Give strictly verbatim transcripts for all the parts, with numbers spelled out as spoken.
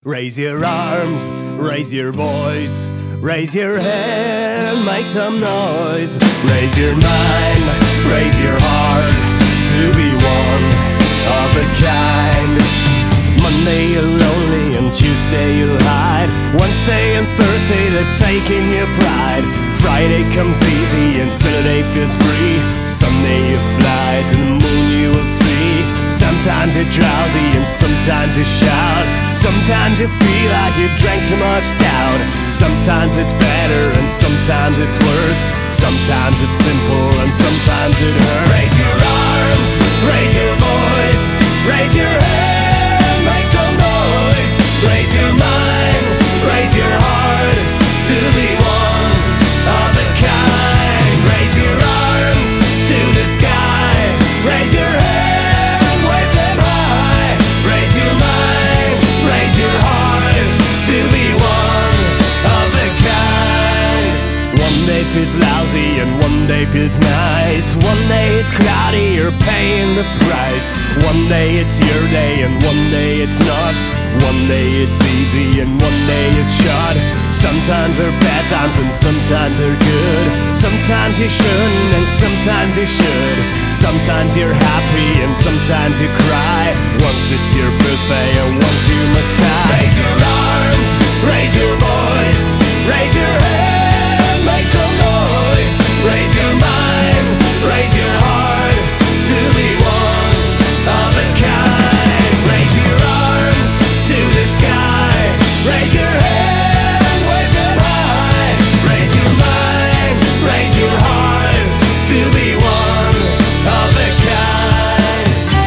Raise your arms, raise your voice, raise your head, make some noise. Raise your mind, raise your heart, to be one of a kind. Monday you're lonely and Tuesday you'll hide. Wednesday and Thursday they've taken your pride. Friday comes easy and Saturday feels free. Sunday you fly to the moon, you will see. Sometimes you're drowsy and sometimes you shout. Sometimes you feel like you drank too much stout. Sometimes it's better and sometimes it's worse. Sometimes it's simple and sometimes it hurts. Raise your arms, raise your voice, raise your hands, make some noise. Raise your mind, raise your heart, to be one of a kind. Raise your arms to the sky, raise your hands, wave them high. Raise your mind, raise your heart, to be one of a kind. One day feels lousy and one day feels nice. One day it's cloudy, you're paying the price. One day it's your day and one day it's not. One day it's easy and one day it's short. Sometimes they're bad times and sometimes they're good. Sometimes you shouldn't and sometimes you should. Sometimes you're happy and sometimes you cry. Once it's your birthday and once you must die. Raise your arms, raise your voice, raise your hands, make some noise. Raise your mind, raise your heart, to be one of a kind. Raise your arms to the sky, raise your hands, wave them high. Raise your mind, raise your heart, to be one of a kind.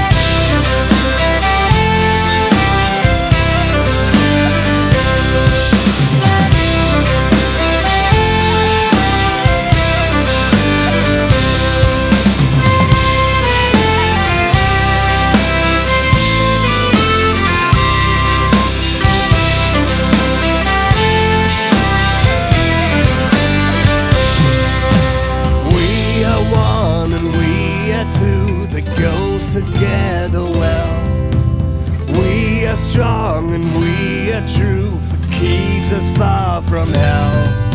Two that goes together well. We are strong and we are true, that keeps us far from hell.